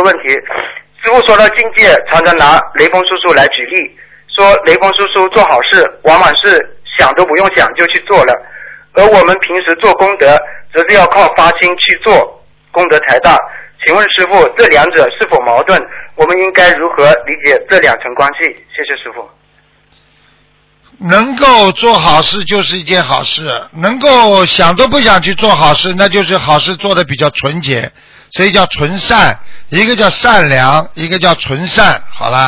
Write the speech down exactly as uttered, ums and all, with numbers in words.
问题。师傅说到境界，常常拿雷锋叔叔来举例，说雷锋叔叔做好事往往是想都不用想就去做了，而我们平时做功德则是要靠发心去做，功德才大。请问师父，这两者是否矛盾？我们应该如何理解这两层关系？谢谢师父。 能够做好事就是一件好事，能够想都不想去做好事，那就是好事做得比较纯洁，所以叫纯善，一个叫善良，一个叫纯善。好了。